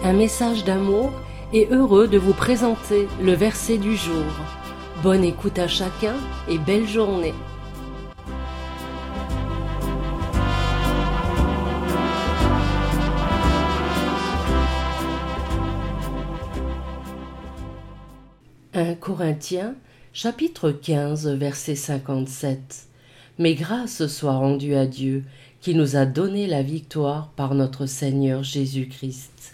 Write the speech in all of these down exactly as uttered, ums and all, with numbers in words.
un message d'amour et heureux de vous présenter le verset du jour. Bonne écoute à chacun et belle journée. un Corinthiens, chapitre quinze, verset cinquante-sept. Mais grâce soit rendue à Dieu, qui nous a donné la victoire par notre Seigneur Jésus-Christ.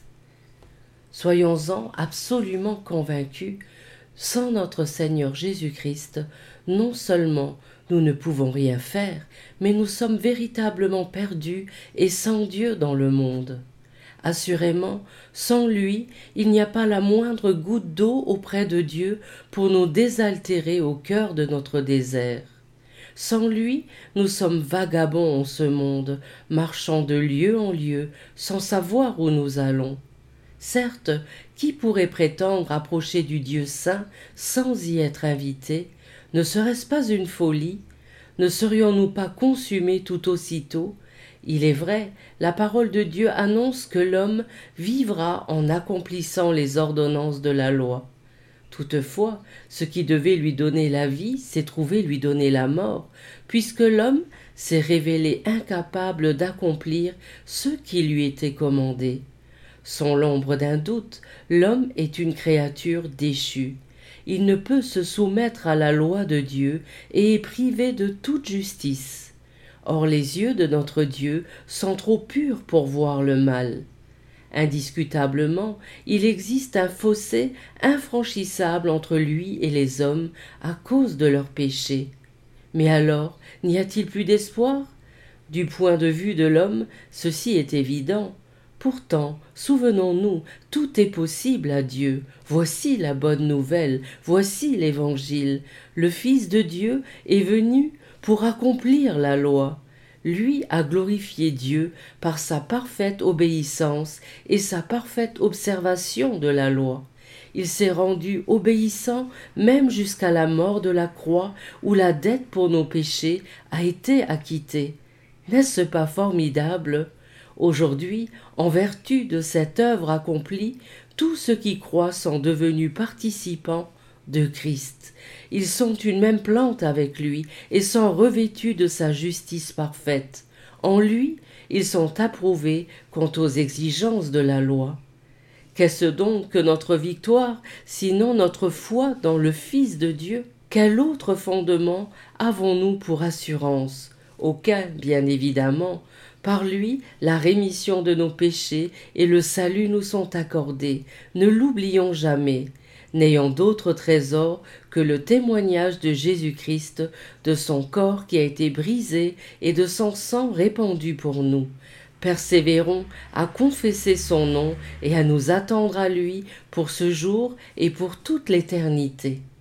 Soyons-en absolument convaincus, sans notre Seigneur Jésus-Christ, non seulement nous ne pouvons rien faire, mais nous sommes véritablement perdus et sans Dieu dans le monde. Assurément, sans lui, il n'y a pas la moindre goutte d'eau auprès de Dieu pour nous désaltérer au cœur de notre désert. Sans lui, nous sommes vagabonds en ce monde, marchant de lieu en lieu, sans savoir où nous allons. Certes, qui pourrait prétendre approcher du Dieu saint sans y être invité? Ne serait-ce pas une folie? Ne serions-nous pas consumés tout aussitôt? Il est vrai, la parole de Dieu annonce que l'homme vivra en accomplissant les ordonnances de la loi. Toutefois, ce qui devait lui donner la vie s'est trouvé lui donner la mort, puisque l'homme s'est révélé incapable d'accomplir ce qui lui était commandé. Sans l'ombre d'un doute, l'homme est une créature déchue. Il ne peut se soumettre à la loi de Dieu et est privé de toute justice. Or les yeux de notre Dieu sont trop purs pour voir le mal. Indiscutablement, il existe un fossé infranchissable entre lui et les hommes à cause de leurs péchés. Mais alors, n'y a-t-il plus d'espoir? Du point de vue de l'homme, ceci est évident. Pourtant, souvenons-nous, tout est possible à Dieu. Voici la bonne nouvelle, voici l'Évangile. Le Fils de Dieu est venu pour accomplir la loi. Lui a glorifié Dieu par sa parfaite obéissance et sa parfaite observation de la loi. Il s'est rendu obéissant même jusqu'à la mort de la croix où la dette pour nos péchés a été acquittée. N'est-ce pas formidable? Aujourd'hui, en vertu de cette œuvre accomplie, tous ceux qui croient sont devenus participants de Christ. Ils sont une même plante avec lui et sont revêtus de sa justice parfaite. En lui, ils sont approuvés quant aux exigences de la loi. Qu'est-ce donc que notre victoire, sinon notre foi dans le Fils de Dieu? Quel autre fondement avons-nous pour assurance? Aucun, bien évidemment. Par lui, la rémission de nos péchés et le salut nous sont accordés. Ne l'oublions jamais. N'ayant d'autre trésor que le témoignage de Jésus-Christ, de son corps qui a été brisé et de son sang répandu pour nous. Persévérons à confesser son nom et à nous attendre à lui pour ce jour et pour toute l'éternité.